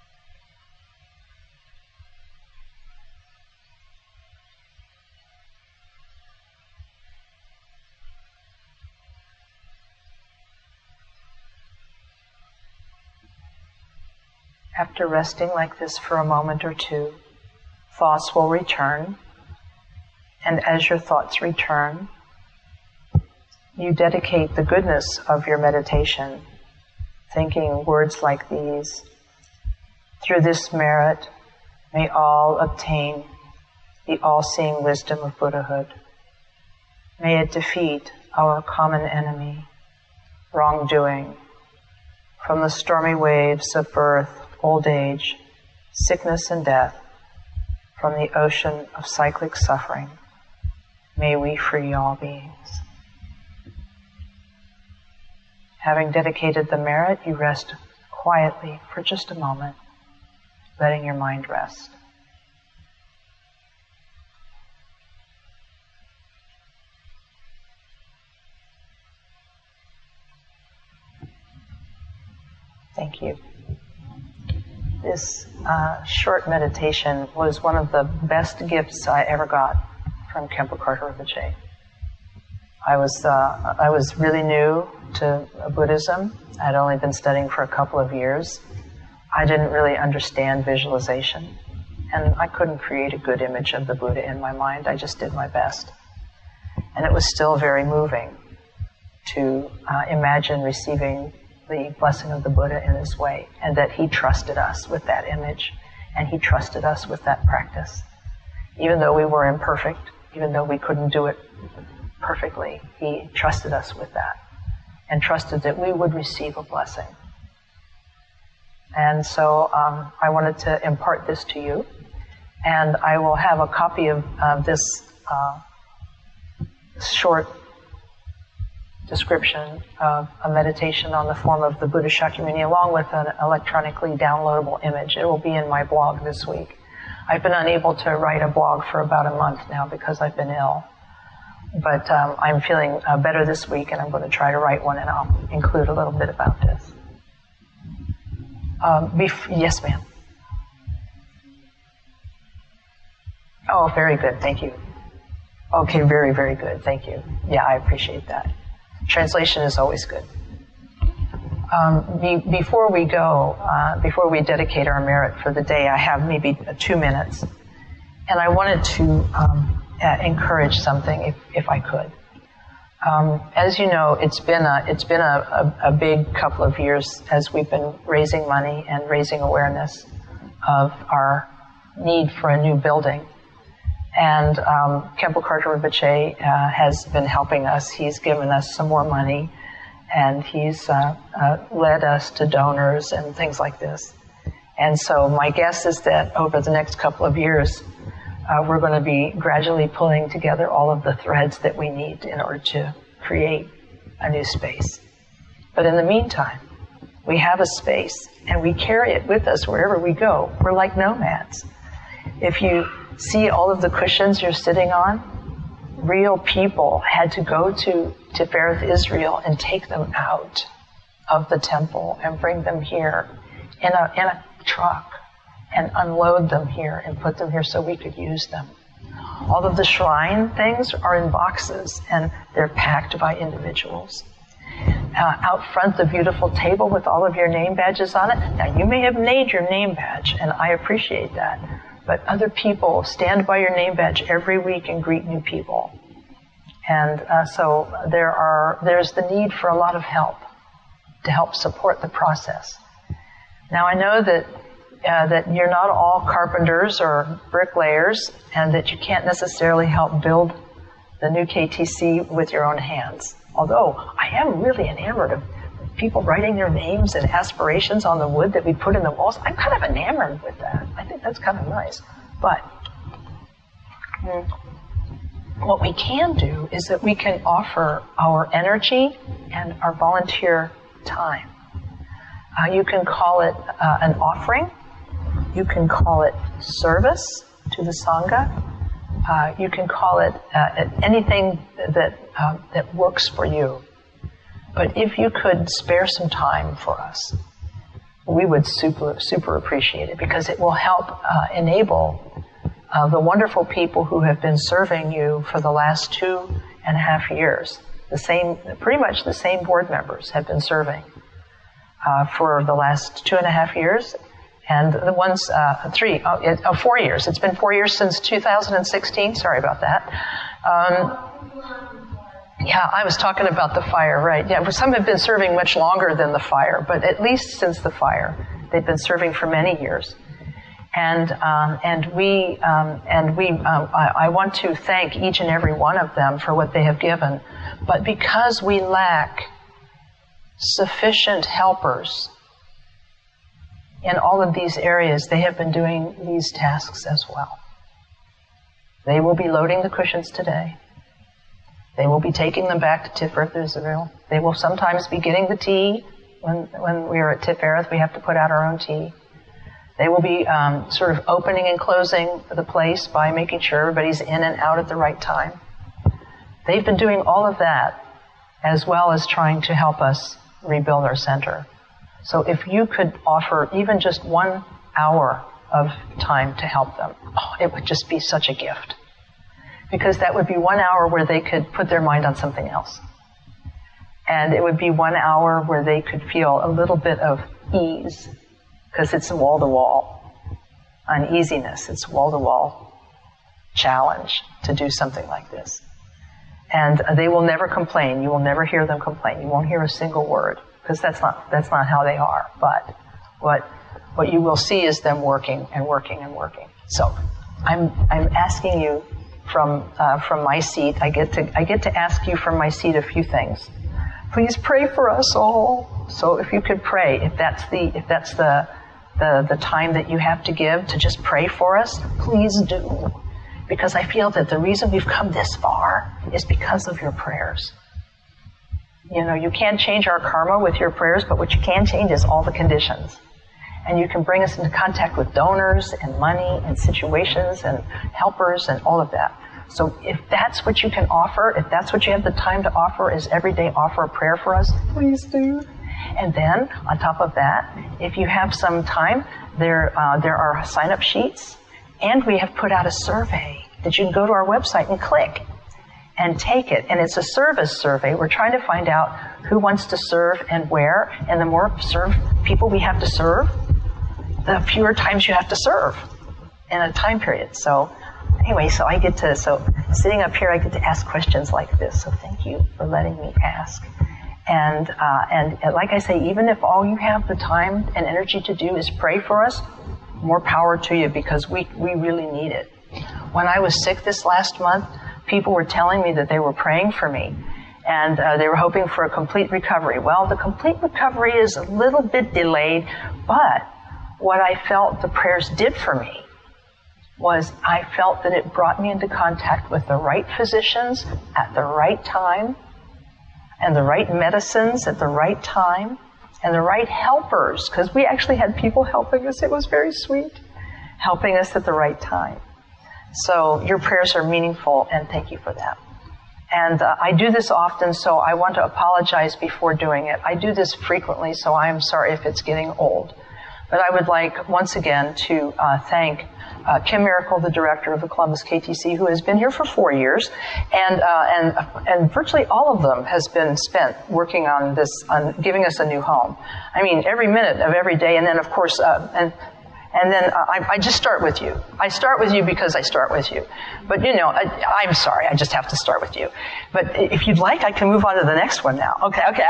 After resting like this for a moment or two, thoughts will return, and as your thoughts return, you dedicate the goodness of your meditation, thinking words like these: through this merit, may all obtain the all-seeing wisdom of Buddhahood. May it defeat our common enemy, wrongdoing, from the stormy waves of birth, old age, sickness, and death, from the ocean of cyclic suffering. May we free all beings. Having dedicated the merit, you rest quietly for just a moment, letting your mind rest. Thank you. This uh, short meditation was one of the best gifts I ever got from Khenpo Karthar Rinpoche. I was uh, I was really new to Buddhism. I'd only been studying for a couple of years. I didn't really understand visualization, and I couldn't create a good image of the Buddha in my mind. I just did my best. And it was still very moving to uh, imagine receiving the blessing of the Buddha in this way, and that he trusted us with that image, and he trusted us with that practice. Even though we were imperfect, even though we couldn't do it perfectly, he trusted us with that, and trusted that we would receive a blessing. And so um, I wanted to impart this to you, and I will have a copy of uh, this uh, short description of a meditation on the form of the Buddha Shakyamuni, along with an electronically downloadable image. It will be in my blog this week. I've been unable to write a blog for about a month now because I've been ill. But um, I'm feeling uh, better this week, and I'm going to try to write one, and I'll include a little bit about this. Um, bef- yes, ma'am. Oh, very good. Thank you. Okay, very, very good. Thank you. Yeah, I appreciate that. Translation is always good. Um, be, before we go, uh, before we dedicate our merit for the day, I have maybe two minutes. And I wanted to um, uh, encourage something, if, if I could. Um, as you know, it's been a it's been a, a, a big couple of years as we've been raising money and raising awareness of our need for a new building. And um, Khenpo Karthar Rinpoche uh, has been helping us. He's given us some more money, and he's uh, uh, led us to donors and things like this. And so my guess is that over the next couple of years, uh, we're going to be gradually pulling together all of the threads that we need in order to create a new space. But in the meantime, we have a space, and we carry it with us wherever we go. We're like nomads. If you see all of the cushions you're sitting on, real people had to go to Tifereth, Israel, and take them out of the temple and bring them here in a, in a truck and unload them here and put them here so we could use them. All of the shrine things are in boxes, and they're packed by individuals. Uh, out front, the beautiful table with all of your name badges on it. Now, you may have made your name badge, and I appreciate that. But other people stand by your name badge every week and greet new people. And uh, so there are there's the need for a lot of help to help support the process. Now, I know that uh, that you're not all carpenters or bricklayers, and that you can't necessarily help build the new K T C with your own hands. Although I am really enamored of people writing their names and aspirations on the wood that we put in the walls. I'm kind of enamored with that. I think that's kind of nice. But mm, what we can do is that we can offer our energy and our volunteer time. Uh, you can call it uh, an offering. You can call it service to the Sangha. Uh, you can call it uh, anything that uh, that works for you. But if you could spare some time for us, we would super, super appreciate it, because it will help uh, enable uh, the wonderful people who have been serving you for the last two and a half years. The same, pretty much the same board members have been serving uh, for the last two and a half years. And the ones, uh, three, oh, it, oh, four years. It's been four years since two thousand sixteen. Sorry about that. Um, yeah, I was talking about the fire, right. Yeah, some have been serving much longer than the fire, but at least since the fire, they've been serving for many years. And um, and we um, and we um, I, I want to thank each and every one of them for what they have given. But because we lack sufficient helpers in all of these areas, they have been doing these tasks as well. They will be loading the cushions today. They will be taking them back to Tifereth, Israel. They will sometimes be getting the tea. When when we are at Tifereth, we have to put out our own tea. They will be um, sort of opening and closing the place by making sure everybody's in and out at the right time. They've been doing all of that, as well as trying to help us rebuild our center. So if you could offer even just one hour of time to help them, oh, it would just be such a gift. Because that would be one hour where they could put their mind on something else. And it would be one hour where they could feel a little bit of ease, because it's wall-to-wall uneasiness. It's wall-to-wall challenge to do something like this. And they will never complain. You will never hear them complain. You won't hear a single word, because that's not that's not how they are. But what what you will see is them working and working and working. So I'm I'm asking you from uh, from my seat. I get to I get to ask you from my seat a few things. Please pray for us all. So if you could pray, if that's the if that's the the the time that you have to give to just pray for us, please do. Because I feel that the reason we've come this far is because of your prayers. You know, you can't change our karma with your prayers, but what you can change is all the conditions. And you can bring us into contact with donors and money and situations and helpers and all of that. So if that's what you can offer, if that's what you have the time to offer, is every day offer a prayer for us, please do. And then, on top of that, if you have some time, there uh, there are sign-up sheets, and we have put out a survey that you can go to our website and click and take it. And it's a service survey. We're trying to find out who wants to serve and where. And the more serve people we have to serve, the fewer times you have to serve in a time period. So anyway, so I get to, so sitting up here, I get to ask questions like this. So thank you for letting me ask. And, uh, and like I say, even if all you have the time and energy to do is pray for us, more power to you, because we, we really need it. When I was sick this last month, people were telling me that they were praying for me. And uh, they were hoping for a complete recovery. Well, the complete recovery is a little bit delayed, but what I felt the prayers did for me was I felt that it brought me into contact with the right physicians at the right time, and the right medicines at the right time, and the right helpers, because we actually had people helping us. It was very sweet, helping us at the right time. So your prayers are meaningful, and thank you for that. And uh, I do this often, so I want to apologize before doing it. I do this frequently, so I am sorry if it's getting old. But I would like, once again, to uh, thank uh, Kim Miracle, the director of the Columbus K T C, who has been here for four years, and uh, and and virtually all of them has been spent working on this, on giving us a new home. I mean, every minute of every day, and then of course, uh, and. And then uh, I, I just start with you. I start with you because I start with you. But, you know, I, I'm sorry, I just have to start with you. But if you'd like, I can move on to the next one now. Okay, okay.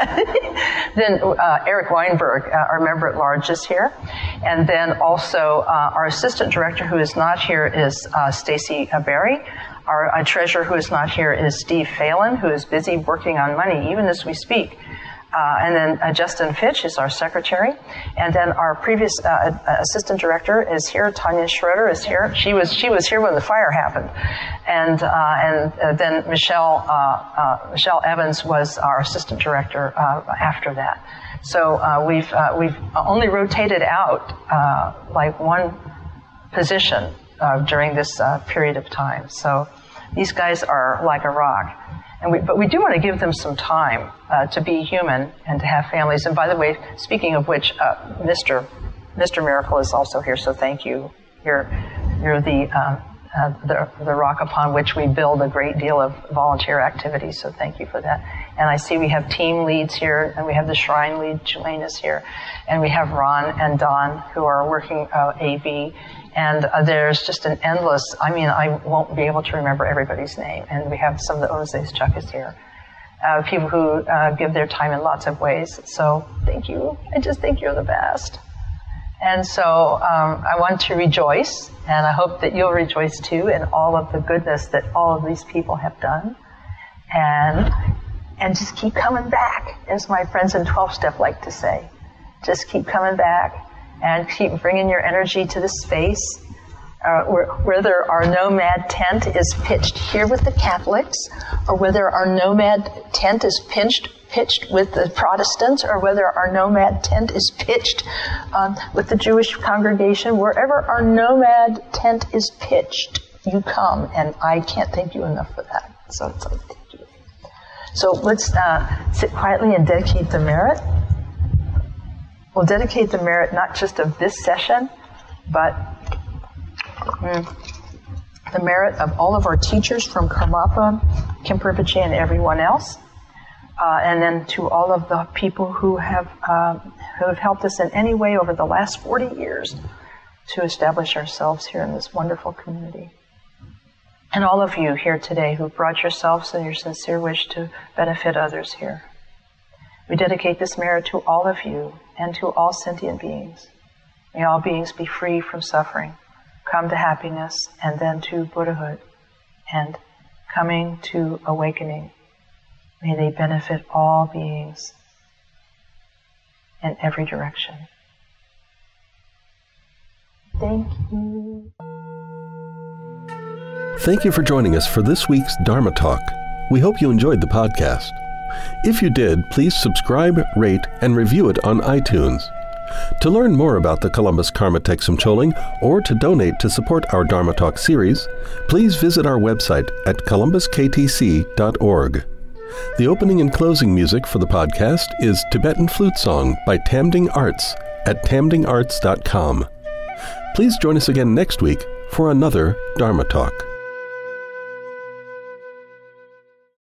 Then uh, Eric Weinberg, uh, our member-at-large, is here. And then also uh, our assistant director, who is not here, is uh, Stacy Berry. Our uh, treasurer, who is not here, is Steve Phelan, who is busy working on money, even as we speak. Uh, and then uh, Justin Fitch is our secretary. And then our previous uh, assistant director is here. Tanya Schroeder is here. She was she was here when the fire happened. And uh, and uh, then Michelle uh, uh, Michelle Evans was our assistant director uh, after that. So uh, we've uh, we've only rotated out uh, like one position uh, during this uh, period of time. So these guys are like a rock. And we, but we do want to give them some time uh, to be human and to have families. And by the way, speaking of which, uh, Mister Mister Miracle is also here, so thank you. You're you're the, uh, uh, the the rock upon which we build a great deal of volunteer activities. So thank you for that. And I see we have team leads here, and we have the shrine lead. Jelaine is here, and we have Ron and Don who are working uh, A V. And uh, there's just an endless, I mean, I won't be able to remember everybody's name. And we have some of the Ose's. Chuck is here. Uh, people who uh, give their time in lots of ways. So thank you. I just think you're the best. And so um, I want to rejoice, and I hope that you'll rejoice too in all of the goodness that all of these people have done. And, and just keep coming back, as my friends in twelve-step like to say. Just keep coming back. And keep bringing your energy to the space uh, where, whether our nomad tent is pitched here with the Catholics, or whether our nomad tent is pitched, pitched with the Protestants, or whether our nomad tent is pitched um, with the Jewish congregation. Wherever our nomad tent is pitched, you come, and I can't thank you enough for that. So it's like, thank you. So let's uh, sit quietly and dedicate the merit. We'll dedicate the merit not just of this session, but mm, the merit of all of our teachers from Karmapa, Khenpo Rinpoche, and everyone else, uh, and then to all of the people who have uh, who have helped us in any way over the last forty years to establish ourselves here in this wonderful community. And all of you here today who brought yourselves and your sincere wish to benefit others here. We dedicate this merit to all of you and to all sentient beings. May all beings be free from suffering, come to happiness, and then to Buddhahood, and coming to awakening. May they benefit all beings in every direction. Thank you. Thank you for joining us for this week's Dharma Talk. We hope you enjoyed the podcast. If you did, please subscribe, rate, and review it on iTunes. To learn more about the Columbus Karma Thegsum Choling, or to donate to support our Dharma Talk series, please visit our website at columbus k t c dot org. The opening and closing music for the podcast is Tibetan Flute Song by Tamding Arts at tamding arts dot com. Please join us again next week for another Dharma Talk.